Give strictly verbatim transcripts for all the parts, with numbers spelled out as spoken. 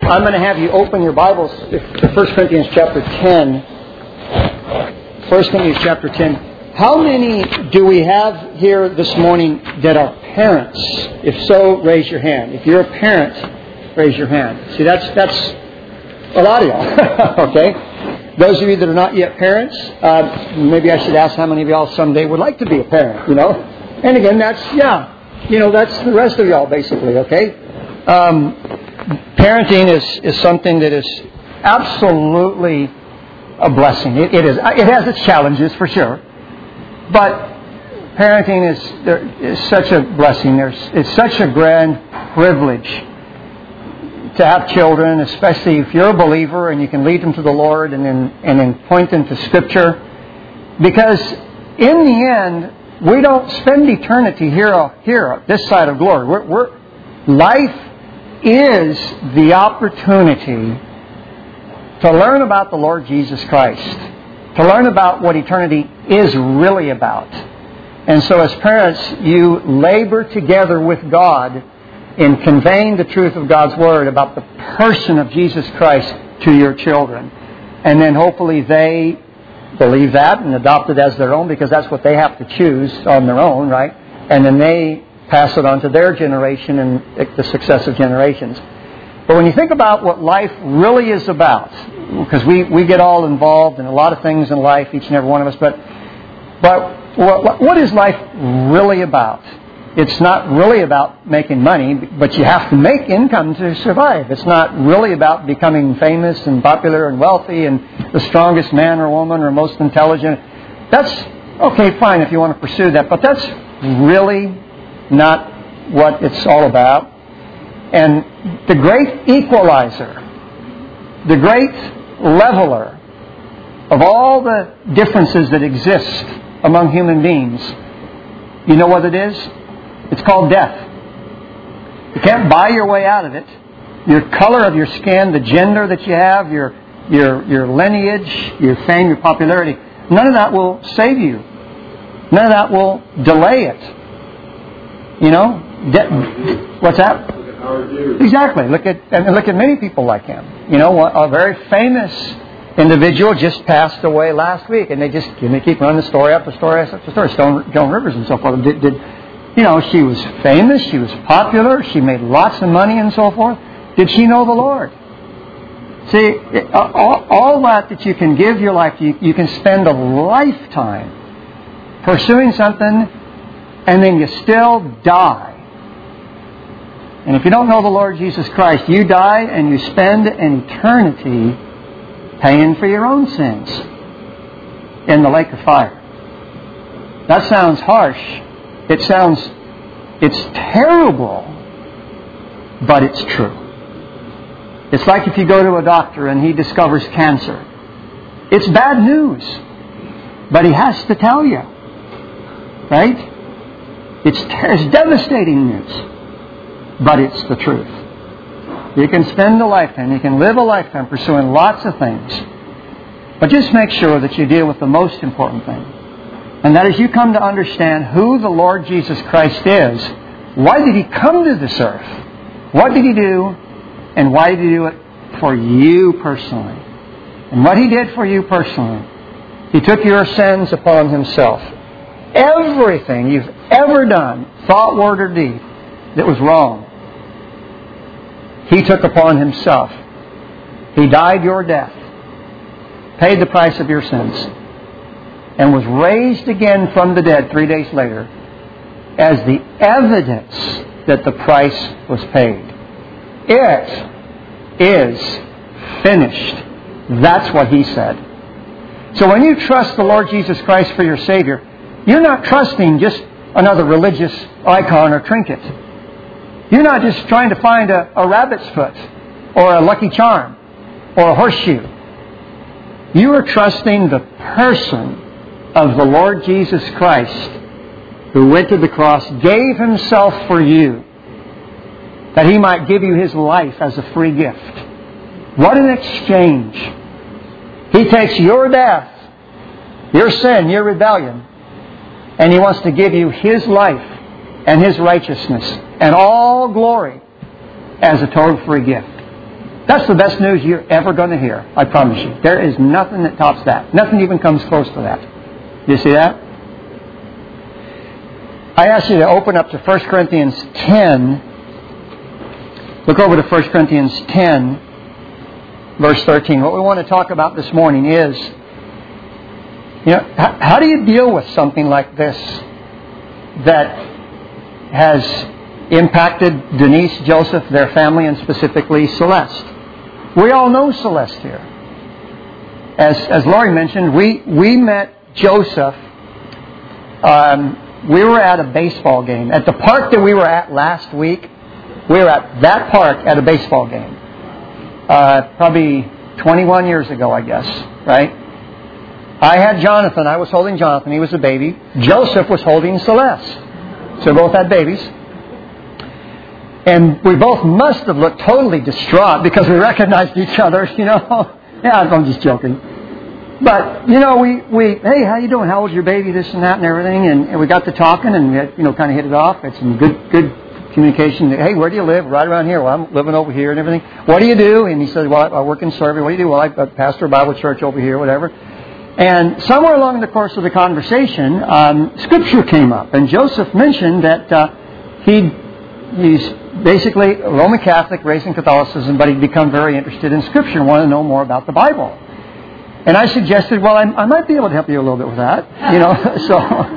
I'm going to have you open your Bibles to First Corinthians chapter ten. First Corinthians chapter ten. How many do we have here this morning that are parents? If so, raise your hand. If you're a parent, raise your hand. See, that's that's a lot of y'all. Okay? Those of you that are not yet parents, uh, maybe I should ask how many of y'all someday would like to be a parent, you know? And again, that's, yeah, you know, that's the rest of y'all basically, okay? Um, parenting is, is something that is absolutely a blessing. It, it is. It has its challenges for sure. But parenting is, there, is such a blessing. There's, it's such a grand privilege to have children, especially if you're a believer and you can lead them to the Lord and then, and then point them to Scripture. Because in the end, we don't spend eternity here, here this side of glory. We're, we're, life is the opportunity to learn about the Lord Jesus Christ, to learn about what eternity is really about. And so as parents, you labor together with God in conveying the truth of God's Word about the person of Jesus Christ to your children. And then hopefully they believe that and adopt it as their own, because that's what they have to choose on their own, right? And then they pass it on to their generation and the successive generations. But when you think about what life really is about, because we, we get all involved in a lot of things in life, each and every one of us, but but what, what is life really about? It's not really about making money, but you have to make income to survive. It's not really about becoming famous and popular and wealthy and the strongest man or woman or most intelligent. That's okay, fine if you want to pursue that, but that's really not what it's all about. And the great equalizer, the great leveler of all the differences that exist among human beings, you know what it is? It's called death. You can't buy your way out of it. Your color of your skin, the gender that you have, your your your lineage, your fame, your popularity, none of that will save you. None of that will delay it. You know, de- what's that? Exactly. Look at and look at many people like him. You know, a very famous individual just passed away last week, and they just and they keep running the story after story after story. Stone, Joan Rivers and so forth. Did, did you know? She was famous. She was popular. She made lots of money and so forth. Did she know the Lord? See, it, all, all that that you can give your life, you, you can spend a lifetime pursuing something, and then you still die. And if you don't know the Lord Jesus Christ, you die and you spend an eternity paying for your own sins in the lake of fire. That sounds harsh. It sounds, it's terrible, but it's true. It's like if you go to a doctor and he discovers cancer. It's bad news, but he has to tell you. Right? It's, it's devastating news. But it's the truth. You can spend a lifetime, you can live a lifetime pursuing lots of things. But just make sure that you deal with the most important thing. And that is you come to understand who the Lord Jesus Christ is. Why did He come to this earth? What did He do? And why did He do it for you personally? And what He did for you personally, He took your sins upon Himself. Everything you've ever done, thought, word, or deed, that was wrong, He took upon Himself. He died your death, paid the price of your sins, and was raised again from the dead three days later as the evidence that the price was paid. It is finished. That's what He said. So when you trust the Lord Jesus Christ for your Savior, you're not trusting just another religious icon or trinket. You're not just trying to find a, a rabbit's foot or a lucky charm or a horseshoe. You are trusting the person of the Lord Jesus Christ, who went to the cross, gave Himself for you, that He might give you His life as a free gift. What an exchange. He takes your death, your sin, your rebellion, and He wants to give you His life and His righteousness and all glory as a total free gift. That's the best news you're ever going to hear. I promise you. There is nothing that tops that. Nothing even comes close to that. You see that? I ask you to open up to First Corinthians ten. Look over to First Corinthians ten, verse thirteen. What we want to talk about this morning is, you know, how, how do you deal with something like this that has impacted Denise, Joseph, their family, and specifically Celeste? We all know Celeste here. As as Laurie mentioned, we, we met Joseph. Um, we were at a baseball game. At the park that we were at last week, we were at that park at a baseball game. Uh, probably twenty-one years ago, I guess, right? I had Jonathan. I was holding Jonathan. He was a baby. Joseph was holding Celeste. So we both had babies. And we both must have looked totally distraught because we recognized each other, you know. Yeah, I'm just joking. But, you know, we, we hey, how you doing? How old's your baby? This and that and everything. And, and we got to talking and, we had, you know, kind of hit it off. Had some good, good communication. Hey, where do you live? Right around here. Well, I'm living over here and everything. What do you do? And he said, well, I work in service. What do you do? Well, I pastor a Bible church over here, whatever. And somewhere along the course of the conversation, um, Scripture came up. And Joseph mentioned that uh, he he's basically a Roman Catholic, raised in Catholicism, but he'd become very interested in Scripture and wanted to know more about the Bible. And I suggested, well, I, I might be able to help you a little bit with that. You know, so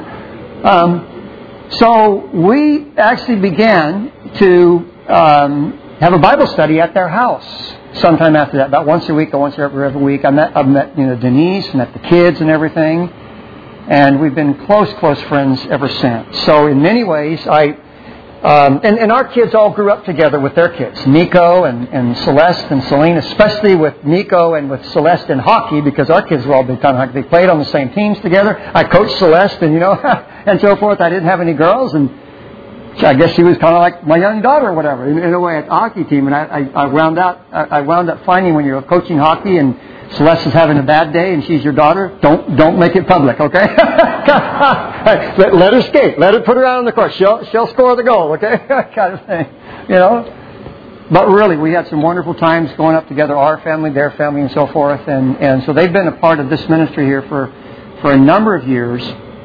um, so we actually began to um, have a Bible study at their house. Sometime after that, about once a week or once every other week, I met, I met you know, Denise, met the kids and everything, and we've been close, close friends ever since. So in many ways, I um, and, and our kids all grew up together with their kids, Nico and, and Celeste and Celine, especially with Nico and with Celeste in hockey, because our kids were all big time hockey. They played on the same teams together. I coached Celeste, and you know, and so forth. I didn't have any girls, and I guess she was kind of like my young daughter or whatever, in, in a way, at the hockey team. And I, I, I wound out, I, I wound up finding when you're coaching hockey and Celeste is having a bad day and she's your daughter, don't don't make it public, okay? let, let her skate. Let her put her out on the court. She'll she'll score the goal, okay? kind of thing, you know. But really, we had some wonderful times going up together, our family, their family, and so forth. And and so they've been a part of this ministry here for for a number of years.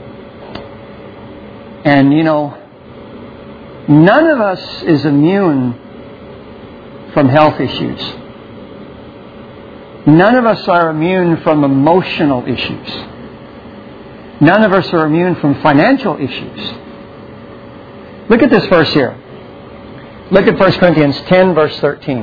And you know, none of us is immune from health issues. None of us are immune from emotional issues. None of us are immune from financial issues. Look at this verse here. Look at First Corinthians ten, verse thirteen.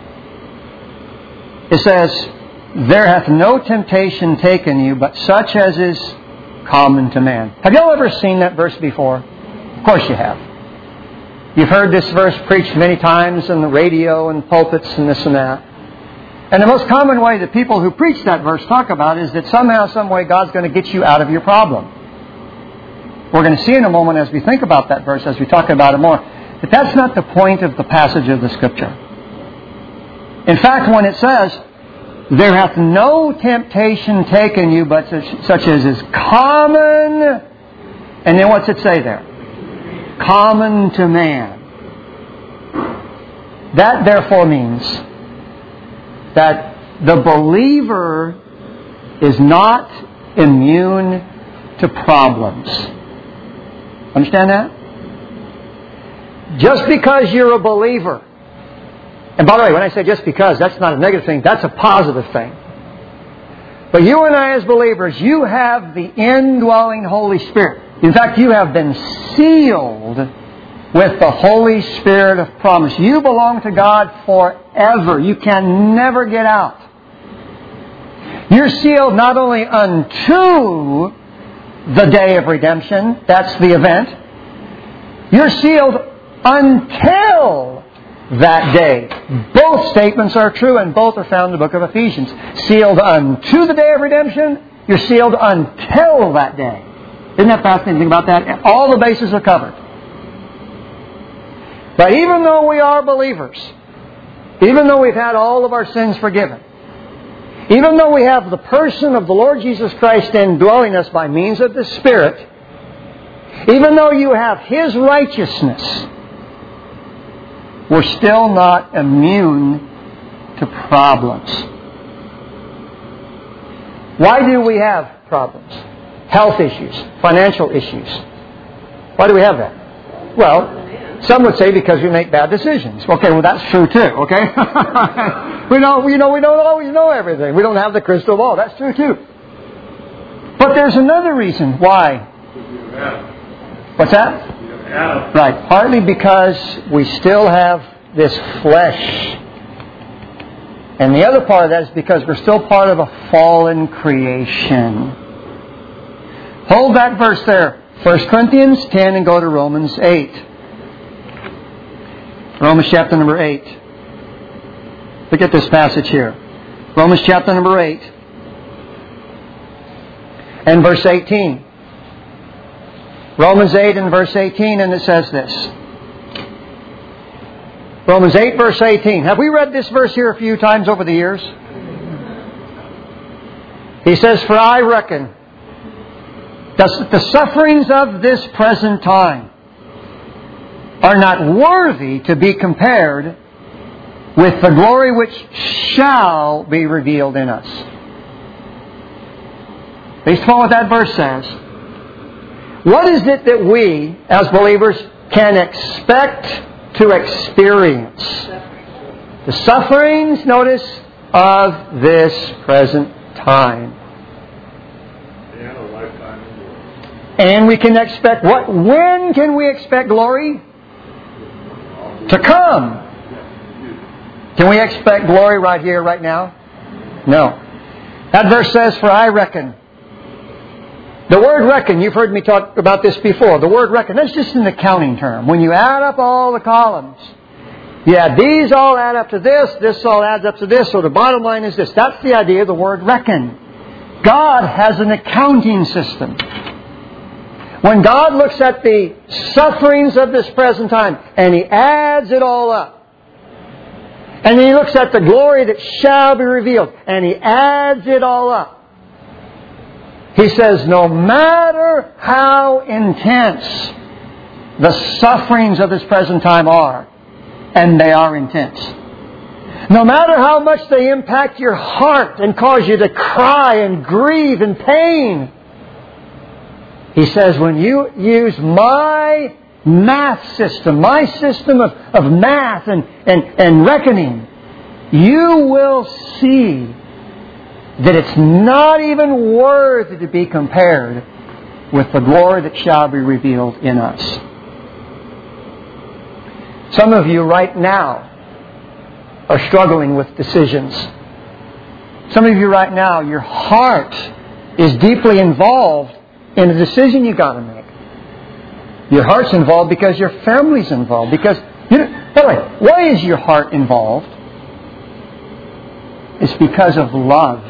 It says, "There hath no temptation taken you, but such as is common to man." Have you all ever seen that verse before? Of course you have. You've heard this verse preached many times on the radio and pulpits and this and that. And the most common way that people who preach that verse talk about is that somehow, some way, God's going to get you out of your problem. We're going to see in a moment as we think about that verse, as we talk about it more, that that's not the point of the passage of the Scripture. In fact, when it says, "There hath no temptation taken you, but such as is common," and then what's it say there? Common to man. That therefore means that the believer is not immune to problems. Understand that? Just because you're a believer, and by the way, when I say just because, that's not a negative thing, that's a positive thing. But you and I as believers, you have the indwelling Holy Spirit. In fact, you have been sealed with the Holy Spirit of promise. You belong to God forever. You can never get out. You're sealed not only unto the day of redemption, that's the event. You're sealed until that day. Both statements are true and both are found in the book of Ephesians. Sealed unto the day of redemption, you're sealed until that day. Isn't that fascinating about that? All the bases are covered. But even though we are believers, even though we've had all of our sins forgiven, even though we have the person of the Lord Jesus Christ indwelling us by means of the Spirit, even though you have His righteousness, we're still not immune to problems. Why do we have problems? Health issues, financial issues. Why do we have that? Well, some would say because we make bad decisions. Okay, well that's true too, okay? we know, you know, we don't always know everything. We don't have the crystal ball. That's true too. But there's another reason why. What's that? Right. Partly because we still have this flesh. And the other part of that is because we're still part of a fallen creation. Hold that verse there. First Corinthians ten and go to Romans eight. Romans chapter number eight. Look at this passage here. Romans chapter number eight. And verse eighteen. Romans eight and verse eighteen, and it says this. Romans eight verse eighteen. Have we read this verse here a few times over the years? He says, "For I reckon that the sufferings of this present time are not worthy to be compared with the glory which shall be revealed in us." Based upon what that verse says, what is it that we, as believers, can expect to experience? The sufferings, notice, of this present time. And we can expect what? When can we expect glory? To come. Can we expect glory right here, right now? No. That verse says, "For I reckon." The word reckon, you've heard me talk about this before. The word reckon, that's just an accounting term. When you add up all the columns, yeah, these all add up to this, this all adds up to this, so the bottom line is this. That's the idea of the word reckon. God has an accounting system. When God looks at the sufferings of this present time, and He adds it all up, and then He looks at the glory that shall be revealed, and He adds it all up, He says, no matter how intense the sufferings of this present time are, and they are intense, no matter how much they impact your heart and cause you to cry and grieve in pain, He says, when you use my math system, my system of, of math and, and, and reckoning, you will see that it's not even worthy to be compared with the glory that shall be revealed in us. Some of you right now are struggling with decisions. Some of you right now, your heart is deeply involved in a decision you've got to make. Your heart's involved because your family's involved. Because, you know, by the way, why is your heart involved? It's because of love.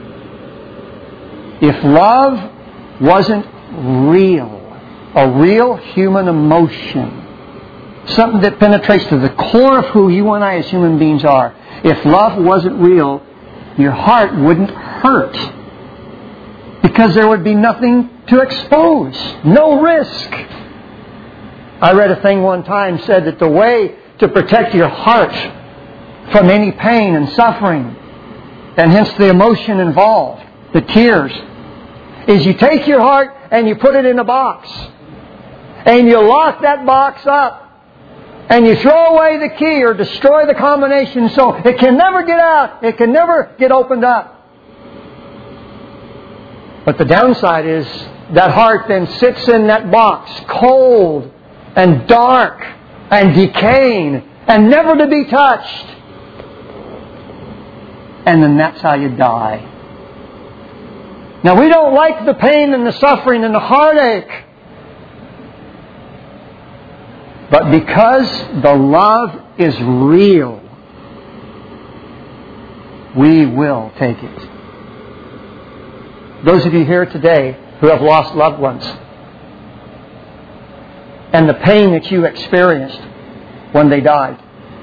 If love wasn't real, a real human emotion, something that penetrates to the core of who you and I as human beings are, if love wasn't real, your heart wouldn't hurt. Because there would be nothing to expose. No risk. I read a thing one time said that the way to protect your heart from any pain and suffering, and hence the emotion involved, the tears, is you take your heart and you put it in a box. And you lock that box up. And you throw away the key or destroy the combination so it can never get out. It can never get opened up. But the downside is that heart then sits in that box, cold and dark and decaying and never to be touched. And then that's how you die. Now we don't like the pain and the suffering and the heartache. But because the love is real, we will take it. Those of you here today who have lost loved ones, and the pain that you experienced when they died,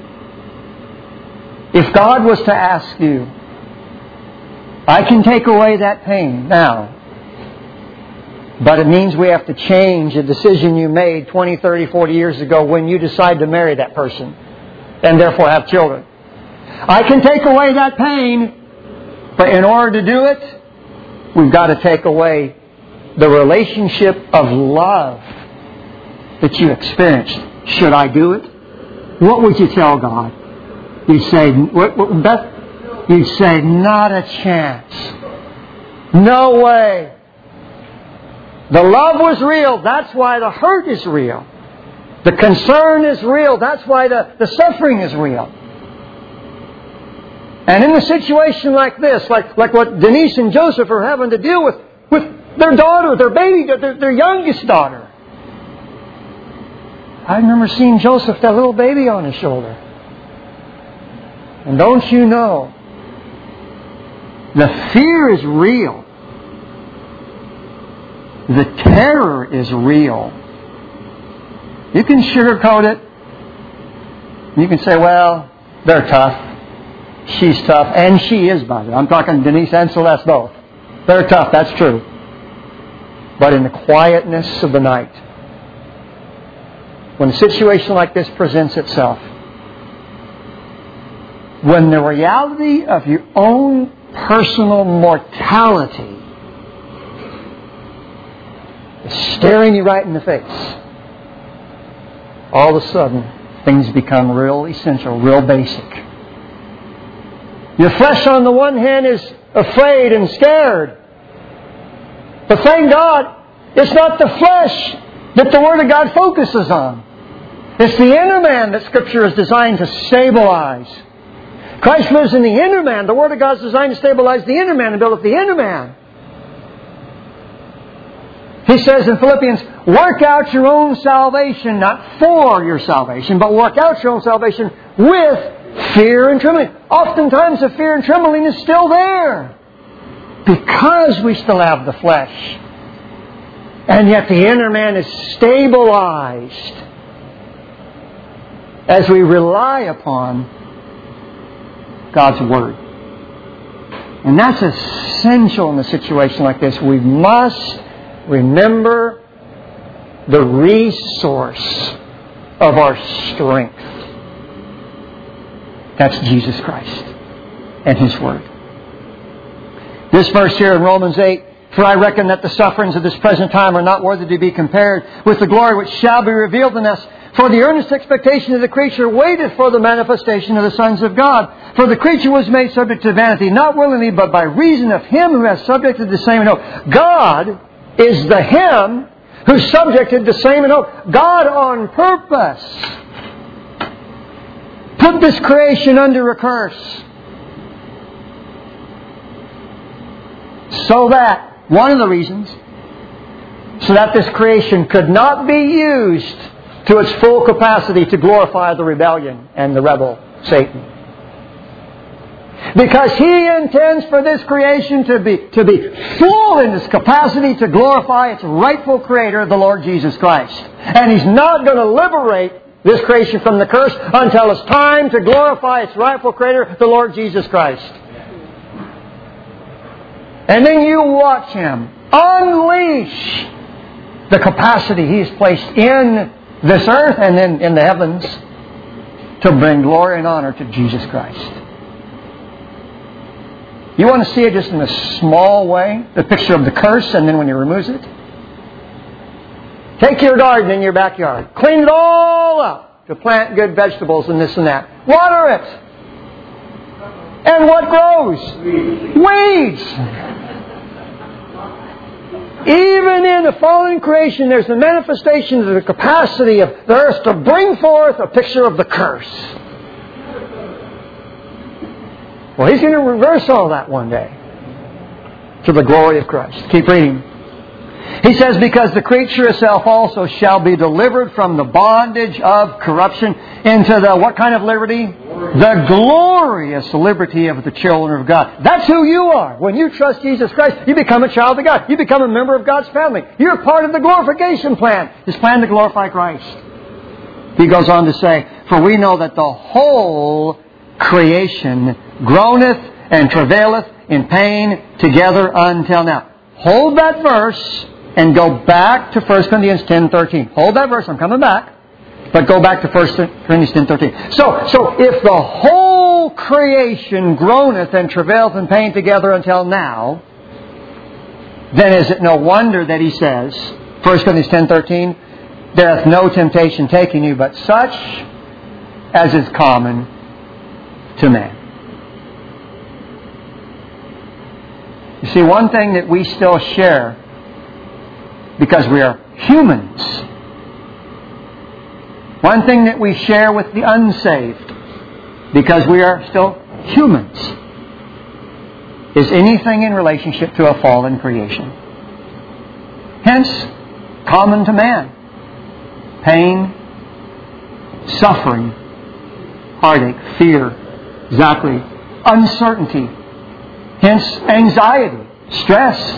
if God was to ask you, I can take away that pain now, but it means we have to change a decision you made twenty, thirty, forty years ago when you decide to marry that person and therefore have children. I can take away that pain, but in order to do it, we've got to take away the relationship of love that you experienced. Should I do it? What would you tell God? You'd say, what, what, Beth? You'd say, not a chance. No way. The love was real. That's why the hurt is real. The concern is real. That's why the, the suffering is real. And in a situation like this, like, like what Denise and Joseph are having to deal with, with their daughter, their baby, their, their youngest daughter. I remember seeing Joseph, that little baby on his shoulder. And don't you know, the fear is real. The terror is real. You can sugarcoat it. You can say, well, they're tough. She's tough. And she is, by the way. I'm talking Denise and Celeste both. They're tough, that's true. But in the quietness of the night, when a situation like this presents itself, when the reality of your own personal mortality is staring you right in the face, all of a sudden, things become real essential, real basic. Your flesh on the one hand is afraid and scared. But thank God, it's not the flesh that the Word of God focuses on. It's the inner man that Scripture is designed to stabilize. Christ lives in the inner man. The Word of God is designed to stabilize the inner man and build up the inner man. He says in Philippians, work out your own salvation, not for your salvation, but work out your own salvation with fear and trembling. Oftentimes the fear and trembling is still there because we still have the flesh. And yet the inner man is stabilized as we rely upon God's Word. And that's essential in a situation like this. We must remember the resource of our strength. That's Jesus Christ and His Word. This verse here in Romans eight, for I reckon that the sufferings of this present time are not worthy to be compared with the glory which shall be revealed in us. For the earnest expectation of the creature waiteth for the manifestation of the sons of God. For the creature was made subject to vanity, not willingly, but by reason of Him who has subjected the same in hope. God is the Him who subjected the same in hope. God on purpose put this creation under a curse. So that, one of the reasons, so that this creation could not be used to its full capacity to glorify the rebellion and the rebel, Satan. Because He intends for this creation to be, to be full in its capacity to glorify its rightful Creator, the Lord Jesus Christ. And He's not going to liberate this creation from the curse until it's time to glorify its rightful Creator, the Lord Jesus Christ. And then you watch Him unleash the capacity He has placed in this earth and then in the heavens to bring glory and honor to Jesus Christ. You want to see it just in a small way? The picture of the curse and then when He removes it? Take your garden in your backyard. Clean it all up to plant good vegetables and this and that. Water it. And what grows? Weeds. Weeds. Even in the fallen creation, there's the manifestation of the capacity of the earth to bring forth a picture of the curse. Well, He's going to reverse all that one day to the glory of Christ. Keep reading. He says, because the creature itself also shall be delivered from the bondage of corruption into the, what kind of liberty? The glorious liberty of the children of God. That's who you are. When you trust Jesus Christ, you become a child of God. You become a member of God's family. You're part of the glorification plan. His plan to glorify Christ. He goes on to say, for we know that the whole creation groaneth and travaileth in pain together until now. Hold that verse and go back to First Corinthians ten thirteen. Hold that verse. I'm coming back. But go back to First Corinthians ten thirteen. So, so if the whole creation groaneth and travaileth in pain together until now, then is it no wonder that he says, First Corinthians ten thirteen, there hath no temptation taken you, but such as is common to man. You see, one thing that we still share, because we are humans, one thing that we share with the unsaved, because we are still humans, is anything in relationship to a fallen creation. Hence, common to man. Pain, suffering, heartache, fear, exactly, uncertainty, hence anxiety, stress.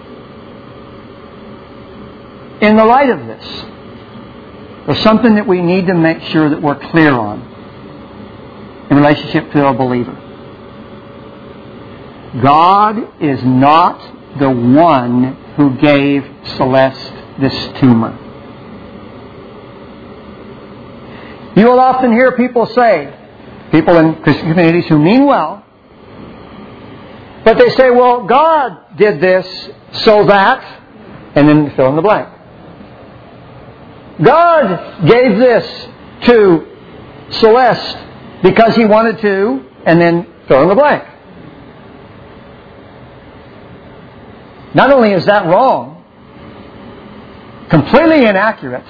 In the light of this, there's something that we need to make sure that we're clear on in relationship to a believer. God is not the one who gave Celeste this tumor. You will often hear people say, people in Christian communities who mean well, but they say, well, God did this so that, and then fill in the blank. God gave this to Celeste because He wanted to, and then fill in the blank. Not only is that wrong, completely inaccurate,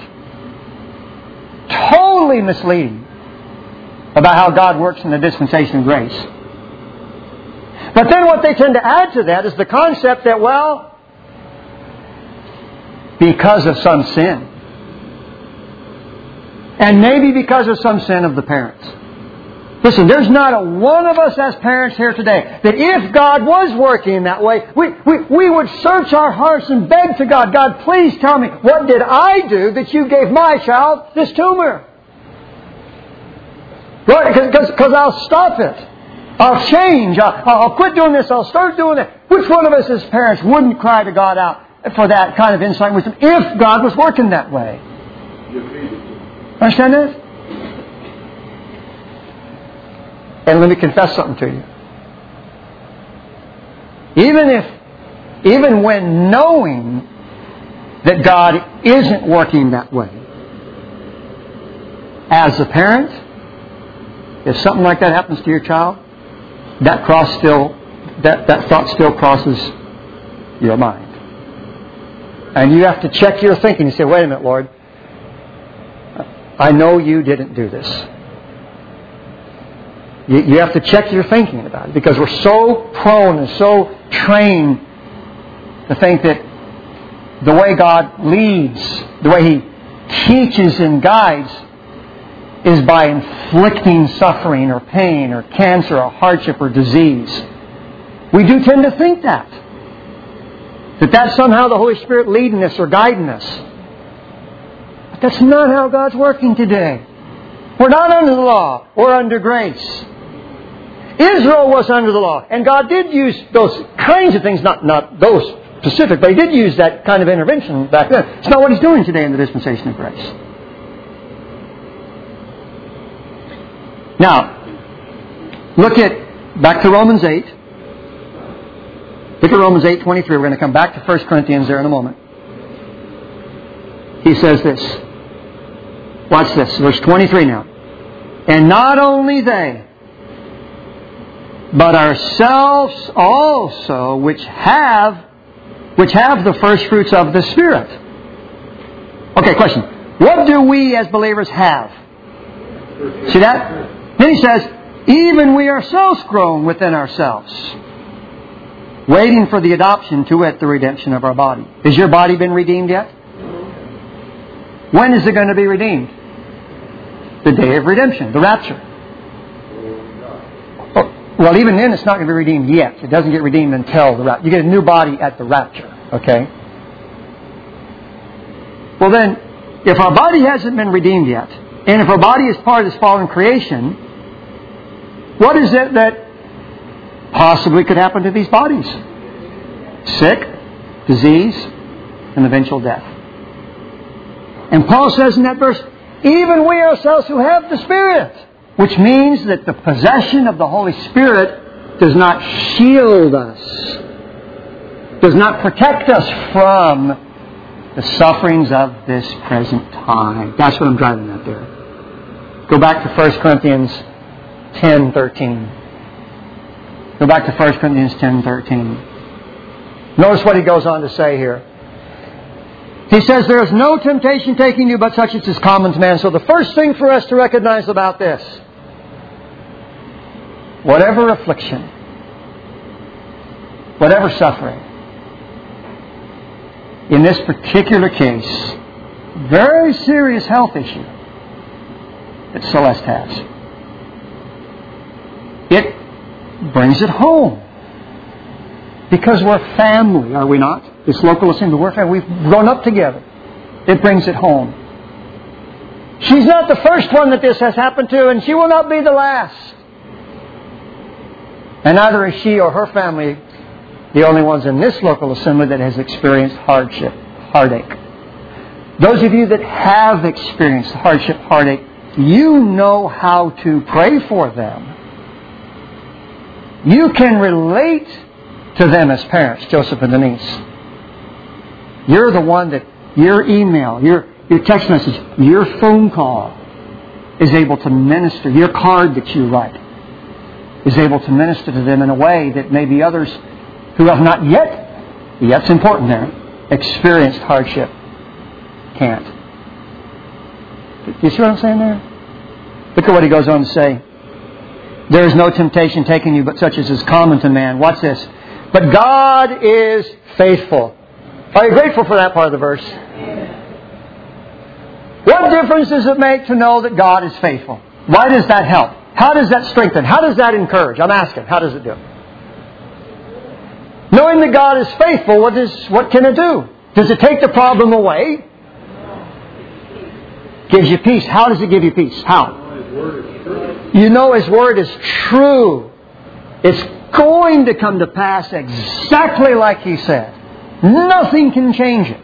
totally misleading about how God works in the dispensation of grace. But then what they tend to add to that is the concept that, well, because of some sin, and maybe because of some sin of the parents. Listen, there's not a one of us as parents here today that if God was working that way, we, we, we would search our hearts and beg to God, God, please tell me, what did I do that you gave my child this tumor? Because I'll stop it. I'll change. I'll, I'll quit doing this. I'll start doing that. Which one of us as parents wouldn't cry to God out for that kind of insight and wisdom if God was working that way? Understand that? And let me confess something to you. Even if, even when knowing that God isn't working that way, as a parent, if something like that happens to your child, that cross still, that, that thought still crosses your mind. And you have to check your thinking and say, wait a minute, Lord, I know you didn't do this. You, you have to check your thinking about it, because we're so prone and so trained to think that the way God leads, the way He teaches and guides, is by inflicting suffering or pain or cancer or hardship or disease. We do tend to think that. That that's somehow the Holy Spirit leading us or guiding us. But that's not how God's working today. We're not under the law. We're under grace. Israel was under the law. And God did use those kinds of things, not, not those specific, but He did use that kind of intervention back then. It's not what He's doing today in the dispensation of grace. Now, look at, back to Romans eight. Look at Romans eight twenty-three. We're going to come back to First Corinthians there in a moment. He says this. Watch this. Verse twenty-three now. And not only they, but ourselves also, which have, which have the first fruits of the Spirit. Okay, question. What do we as believers have? See that? Then he says, even we ourselves groan within ourselves, waiting for the adoption, to wit, the redemption of our body. Has your body been redeemed yet? When is it going to be redeemed? The day of redemption, the rapture. Oh, well, even then it's not going to be redeemed yet. It doesn't get redeemed until the rapture. You get a new body at the rapture. Okay? Well then, if our body hasn't been redeemed yet, and if our body is part of this fallen creation, what is it that possibly could happen to these bodies? Sick, disease, and eventual death. And Paul says in that verse, even we ourselves who have the Spirit. Which means that the possession of the Holy Spirit does not shield us, does not protect us from the sufferings of this present time. That's what I'm driving at there. Go back to First Corinthians ten thirteen. Go back to First Corinthians ten thirteen. Notice what he goes on to say here. He says, there is no temptation taking you but such as is common to man. So the first thing for us to recognize about this, whatever affliction, whatever suffering, in this particular case, very serious health issue that Celeste has, it brings it home. Because we're family, are we not? This local assembly, we're family. We've grown up together. It brings it home. She's not the first one that this has happened to, and she will not be the last. And neither is she or her family the only ones in this local assembly that has experienced hardship, heartache. Those of you that have experienced hardship, heartache, you know how to pray for them. You can relate to them as parents, Joseph and Denise. You're the one that your email, your, your text message, your phone call is able to minister. Your card that you write is able to minister to them in a way that maybe others who have not yet, yet's important there, experienced hardship can't. Do you see what I'm saying there? Look at what he goes on to say. There is no temptation taking you but such as is common to man. Watch this. But God is faithful. Are you grateful for that part of the verse? What difference does it make to know that God is faithful? Why does that help? How does that strengthen? How does that encourage? I'm asking, how does it do? Knowing that God is faithful, what, is, what can it do? Does it take the problem away? Gives you peace. How does it give you peace? How? You know His Word is true. It's going to come to pass exactly like He said. Nothing can change it.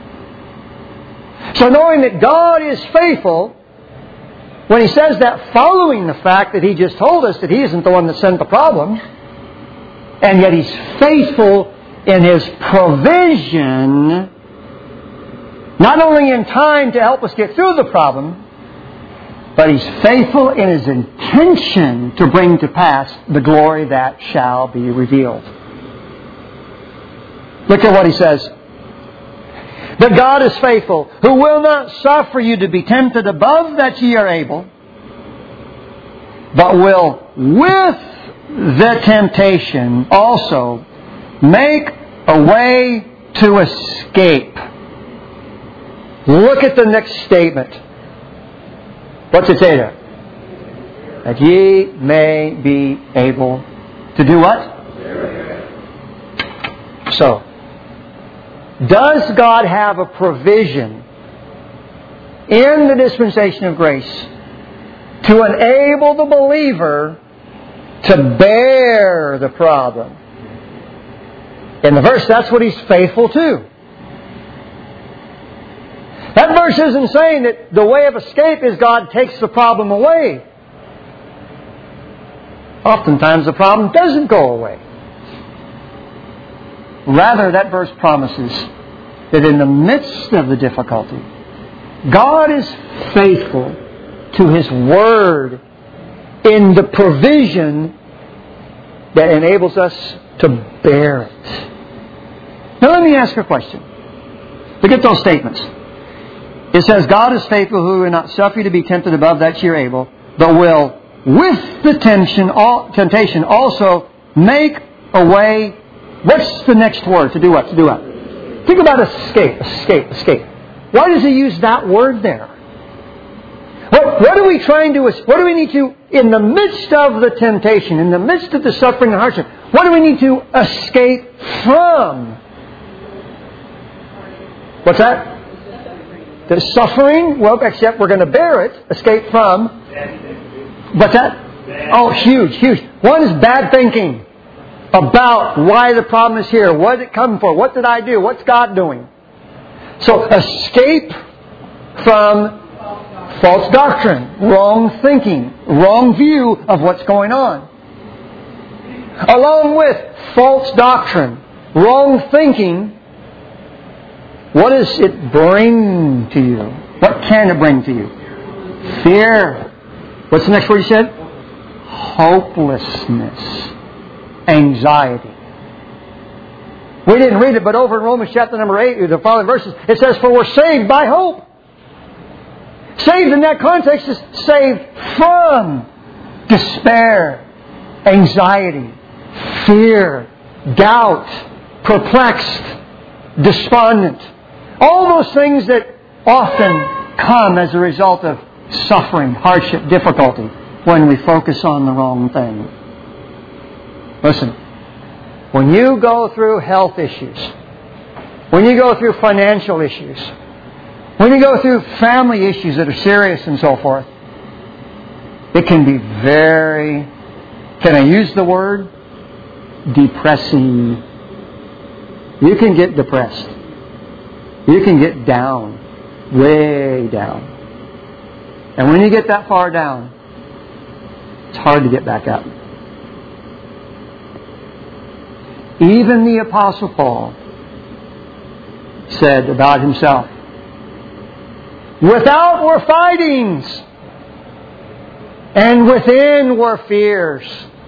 So knowing that God is faithful, when He says that, following the fact that He just told us that He isn't the one that sent the problem, and yet He's faithful in His provision, not only in time to help us get through the problem, but He's faithful in His intention to bring to pass the glory that shall be revealed. Look at what He says. But God is faithful, who will not suffer you to be tempted above that ye are able, but will with the temptation also make a way to escape. Look at the next statement. What's it say there? That ye may be able to do what? So, does God have a provision in the dispensation of grace to enable the believer to bear the problem? In the verse, that's what He's faithful to. That verse isn't saying that the way of escape is God takes the problem away. Oftentimes the problem doesn't go away. Rather, that verse promises that in the midst of the difficulty, God is faithful to His Word in the provision that enables us to bear it. Now let me ask a question. Look at those statements. It says, God is faithful who will not suffer you to be tempted above that ye are able, but will with the temptation, temptation also make a way. What's the next word? To do what? To do what? Think about escape, escape, escape. Why does He use that word there? What, what are we trying to, what do we need to, in the midst of the temptation, in the midst of the suffering and hardship, what do we need to escape from? What's that? The suffering? Well, except we're going to bear it. Escape from? What's that? Oh, huge, huge. One is bad thinking about why the problem is here. What did it come for? What did I do? What's God doing? So escape from False doctrine, wrong thinking, wrong view of what's going on. Along with false doctrine, wrong thinking, what does it bring to you? What can it bring to you? Fear. What's the next word you said? Hopelessness. Anxiety. We didn't read it, but over in Romans chapter number eight, the following verses, it says, for we're saved by hope. Saved in that context is saved from despair, anxiety, fear, doubt, perplexed, despondent. All those things that often come as a result of suffering, hardship, difficulty when we focus on the wrong thing. Listen, when you go through health issues, when you go through financial issues, when you go through family issues that are serious and so forth, it can be very, can I use the word? Depressing. You can get depressed. You can get down, way down. And when you get that far down, it's hard to get back up. Even the Apostle Paul said about himself, without were fightings, and within were fears.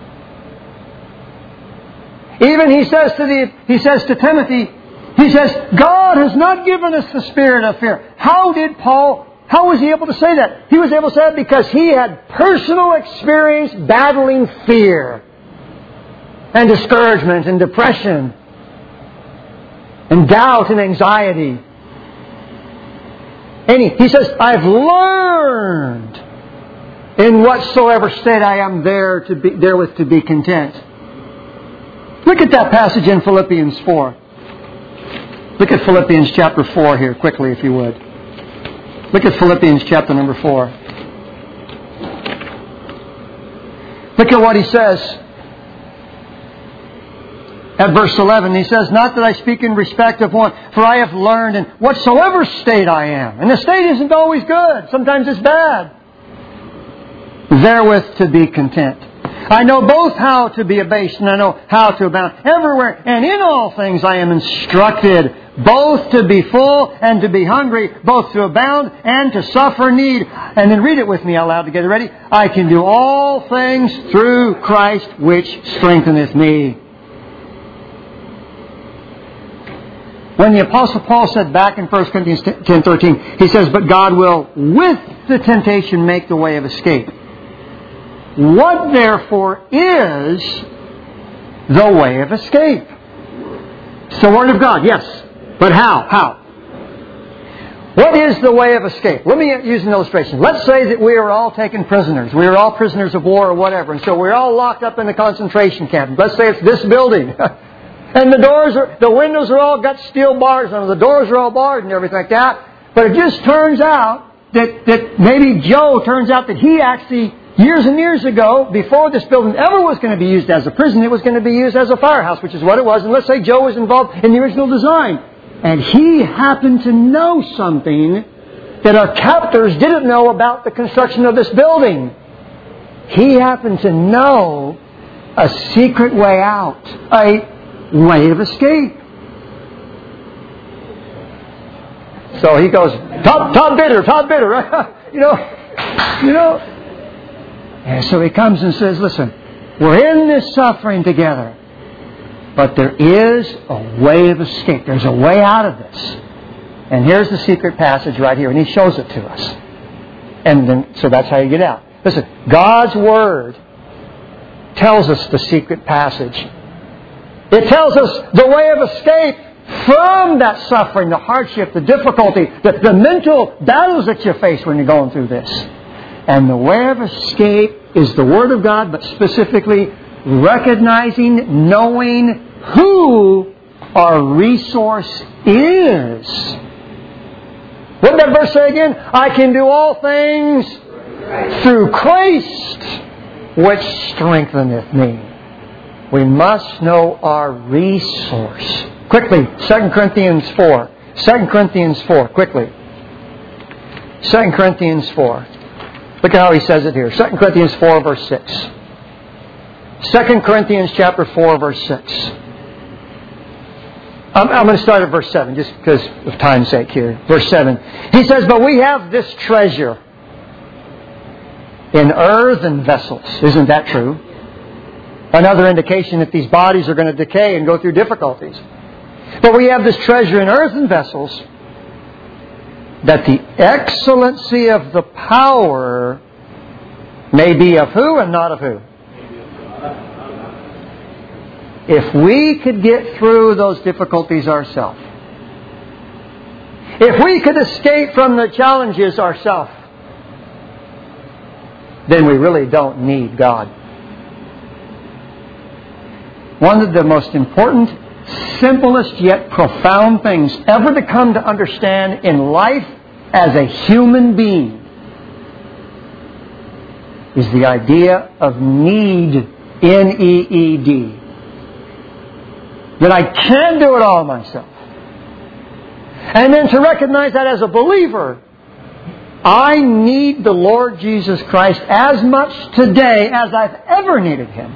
Even he says to the he says to Timothy, he says, God has not given us the spirit of fear. How did Paul, how was he able to say that? He was able to say that because he had personal experience battling fear and discouragement and depression and doubt and anxiety. And he, he says, I've learned in whatsoever state I am there to be therewith to be content. Look at that passage in Philippians four. Look at Philippians chapter four here quickly, if you would. Look at Philippians chapter number four. Look at what he says at verse eleven. He says, not that I speak in respect of one, for I have learned in whatsoever state I am. And the state isn't always good. Sometimes it's bad. Therewith to be content. I know both how to be abased and I know how to abound. Everywhere and in all things I am instructed, both to be full and to be hungry, both to abound and to suffer need. And then read it with me out loud together. Ready? I can do all things through Christ which strengtheneth me. When the Apostle Paul said back in First Corinthians ten thirteen, he says, but God will with the temptation make the way of escape. What therefore is the way of escape? It's the Word of God, yes. But how? How? What is the way of escape? Let me use an illustration. Let's say that we are all taken prisoners. We are all prisoners of war or whatever. And so we're all locked up in a concentration camp. Let's say it's this building. And the doors are, the windows are all got steel bars on them. The doors are all barred and everything like that. But it just turns out that, that maybe Joe turns out that he actually, years and years ago, before this building ever was going to be used as a prison, it was going to be used as a firehouse, which is what it was. And let's say Joe was involved in the original design. And he happened to know something that our captors didn't know about the construction of this building. He happened to know a secret way out, a way of escape. So he goes, top, top bidder, top bidder, right? you know, you know. And so he comes and says, listen, we're in this suffering together, but there is a way of escape. There's a way out of this. And here's the secret passage right here, and he shows it to us. And then, so that's how you get out. Listen, God's Word tells us the secret passage. It tells us the way of escape from that suffering, the hardship, the difficulty, the, the mental battles that you face when you're going through this. And the way of escape is the Word of God, but specifically recognizing, knowing who our resource is. What did that verse say again? I can do all things through Christ, which strengtheneth me. We must know our resource. Quickly, Second Corinthians four. Second Corinthians four, quickly. Second Corinthians four. Look at how he says it here. Second Corinthians four, verse six. Second Corinthians chapter four, verse six. I'm, I'm going to start at verse seven, just because of time's sake here. Verse seven. He says, but we have this treasure in earthen vessels. Isn't that true? Another indication that these bodies are going to decay and go through difficulties. But we have this treasure in earthen vessels, that the excellency of the power may be of who and not of who? If we could get through those difficulties ourselves, if we could escape from the challenges ourselves, then we really don't need God. One of the most important, simplest yet profound things ever to come to understand in life as a human being is the idea of need, N E E D. That I can't do it all myself. And then to recognize that as a believer, I need the Lord Jesus Christ as much today as I've ever needed Him.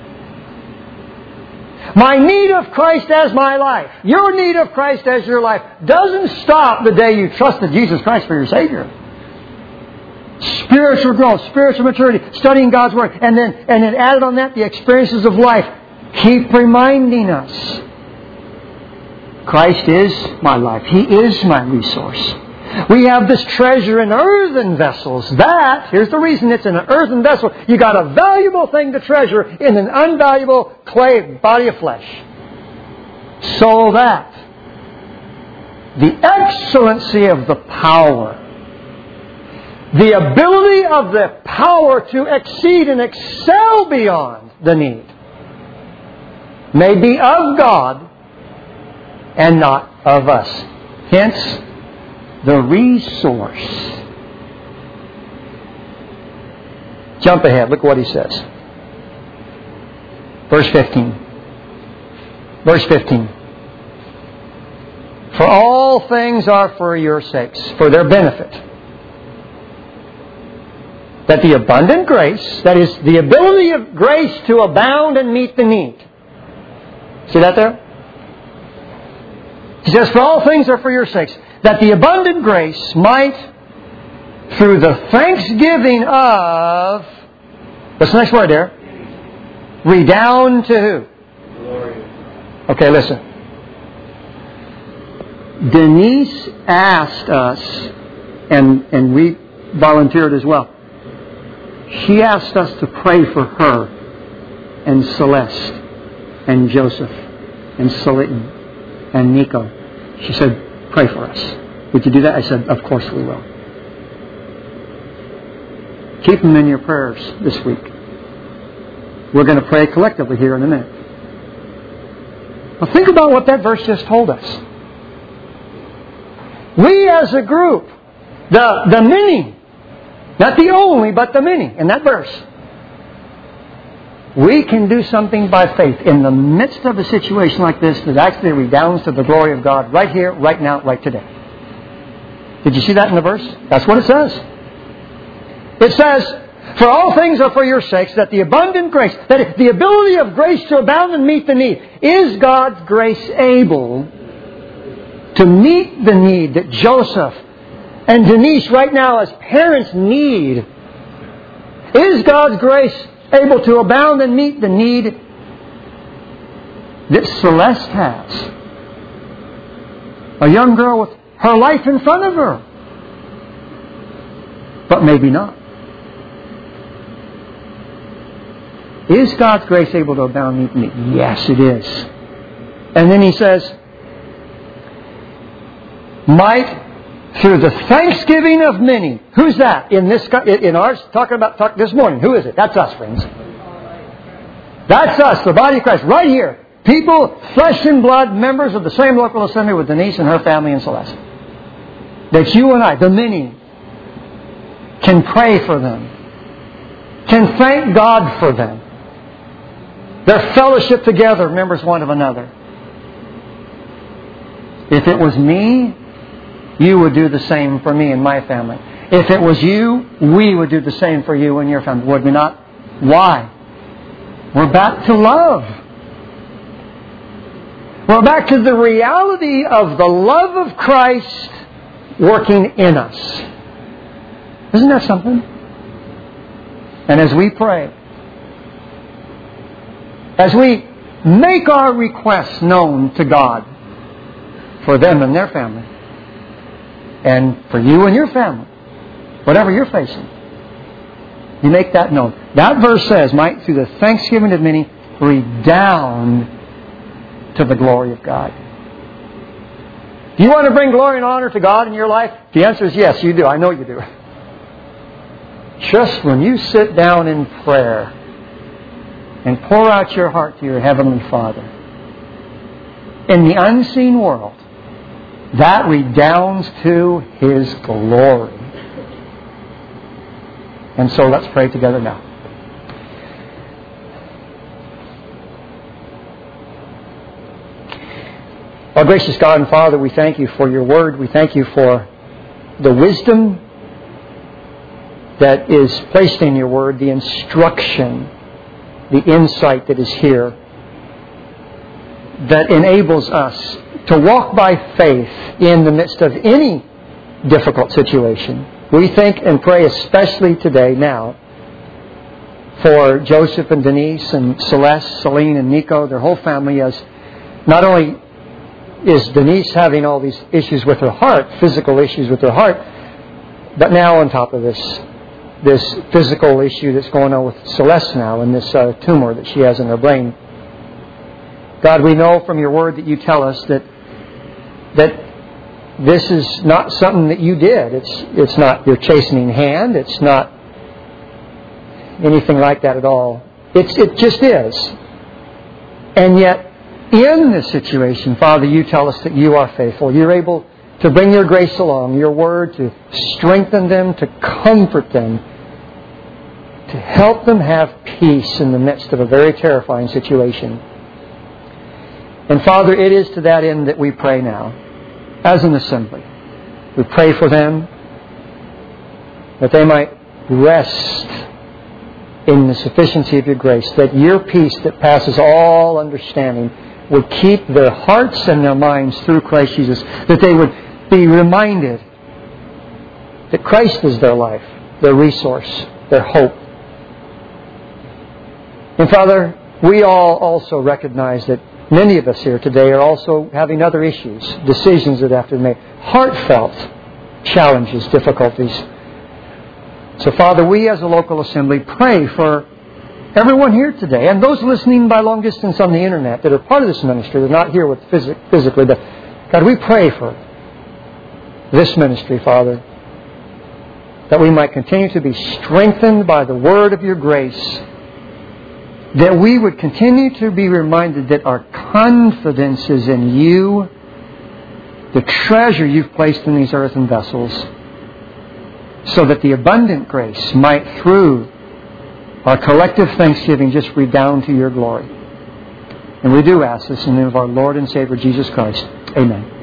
My need of Christ as my life, your need of Christ as your life, doesn't stop the day you trusted Jesus Christ for your Savior. Spiritual growth, spiritual maturity, studying God's Word, and then, and then added on that, the experiences of life keep reminding us, Christ is my life. He is my resource. We have this treasure in earthen vessels. That, here's the reason it's in an earthen vessel. You got a valuable thing to treasure in an unvaluable clay body of flesh. So that the excellency of the power, the ability of the power to exceed and excel beyond the need, may be of God and not of us. Hence, the resource. Jump ahead. Look what he says. Verse fifteen. Verse fifteen. For all things are for your sakes, for their benefit. That the abundant grace, that is, the ability of grace to abound and meet the need. See that there? He says, for all things are for your sakes, that the abundant grace might, through the thanksgiving of, what's the next word there? Redound to who? Glory. Okay, listen. Denise asked us, and, and we volunteered as well. She asked us to pray for her and Celeste and Joseph and Saliton and Nico. She said, pray for us. Would you do that? I said, of course we will. Keep them in your prayers this week. We're going to pray collectively here in a minute. Now think about what that verse just told us. We as a group, the, the many, not the only, but the many in that verse, we can do something by faith in the midst of a situation like this that actually redounds to the glory of God right here, right now, right today. Did you see that in the verse? That's what it says. It says, for all things are for your sakes, that the abundant grace, that the ability of grace to abound and meet the need. Is God's grace able to meet the need that Joseph and Denise right now as parents need? Is God's grace able to abound and meet the need that Celeste has? A young girl with her life in front of her. But maybe not. Is God's grace able to abound and meet the need? Yes, it is. And then he says, might through the thanksgiving of many. Who's that? In this, in ours, talking about talk this morning. Who is it? That's us, friends. That's us, the body of Christ, right here. People, flesh and blood, members of the same local assembly with Denise and her family and Celeste. That you and I, the many, can pray for them. Can thank God for them. Their fellowship together, members one of another. If it was me, you would do the same for me and my family. If it was you, we would do the same for you and your family, would we not? Why? We're back to love. We're back to the reality of the love of Christ working in us. Isn't that something? And as we pray, as we make our requests known to God for them and their family, and for you and your family, whatever you're facing, you make that known. That verse says, might through the thanksgiving of many redound to the glory of God. Do you want to bring glory and honor to God in your life? The answer is yes, you do. I know you do. Just when you sit down in prayer and pour out your heart to your Heavenly Father, in the unseen world, that redounds to His glory. And so let's pray together now. Our gracious God and Father, we thank You for Your Word. We thank You for the wisdom that is placed in Your Word, the instruction, the insight that is here, that enables us to walk by faith in the midst of any difficult situation. We think and pray especially today, now, for Joseph and Denise and Celeste, Celine and Nico, their whole family, as not only is Denise having all these issues with her heart, physical issues with her heart, but now on top of this, this physical issue that's going on with Celeste now, and this uh, tumor that she has in her brain. God, we know from Your Word that You tell us that that this is not something that You did. It's it's not Your chastening hand. It's not anything like that at all. It's it just is. And yet, in this situation, Father, You tell us that You are faithful. You're able to bring Your grace along, Your Word to strengthen them, to comfort them, to help them have peace in the midst of a very terrifying situation. And Father, it is to that end that we pray now, as an assembly. We pray for them, that they might rest in the sufficiency of Your grace, that Your peace that passes all understanding would keep their hearts and their minds through Christ Jesus, that they would be reminded that Christ is their life, their resource, their hope. And Father, we all also recognize that many of us here today are also having other issues, decisions that have to be made, heartfelt challenges, difficulties. So Father, we as a local assembly pray for everyone here today, and those listening by long distance on the internet that are part of this ministry, they're not here with phys- physically, but God, we pray for this ministry, Father, that we might continue to be strengthened by the word of Your grace, that we would continue to be reminded that our confidence is in You, the treasure You've placed in these earthen vessels, so that the abundant grace might, through our collective thanksgiving, just redound to Your glory. And we do ask this in the name of our Lord and Savior Jesus Christ. Amen.